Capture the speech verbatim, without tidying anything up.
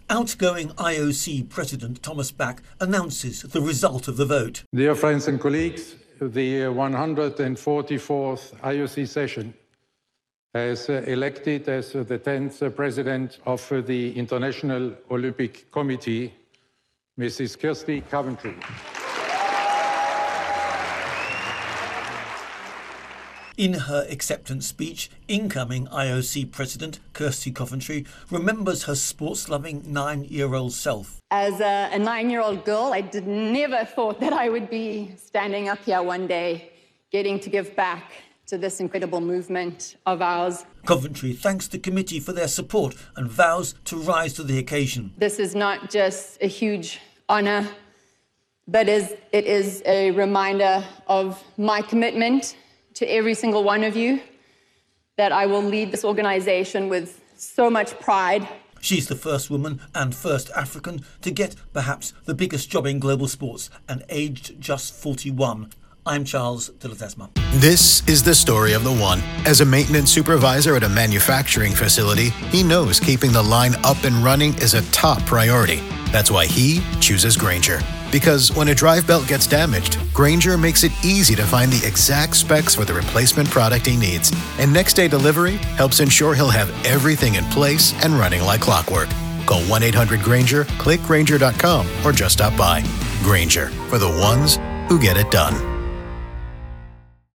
Outgoing I O C President Thomas Bach announces the result of the vote. Dear friends and colleagues, the one hundred forty-fourth I O C session has elected as the tenth President of the International Olympic Committee, Missus Kirsty Coventry. In her acceptance speech, incoming I O C President Kirsty Coventry remembers her sports-loving nine-year-old self. As a, a nine-year-old girl, I did never thought that I would be standing up here one day, getting to give back to this incredible movement of ours. Coventry thanks the committee for their support and vows to rise to the occasion. This is not just a huge honour, but is, it is a reminder of my commitment to every single one of you, that I will lead this organisation with so much pride. She's the first woman and first African to get perhaps the biggest job in global sports, and aged just forty-one. I'm Charles de Ledesma. This is the story of the one. As a maintenance supervisor at a manufacturing facility, he knows keeping the line up and running is a top priority. That's why he chooses Grainger. Because when a drive belt gets damaged, Grainger makes it easy to find the exact specs for the replacement product he needs. And next day delivery helps ensure he'll have everything in place and running like clockwork. Call one eight hundred Grainger, click Grainger dot com, or just stop by. Grainger, for the ones who get it done.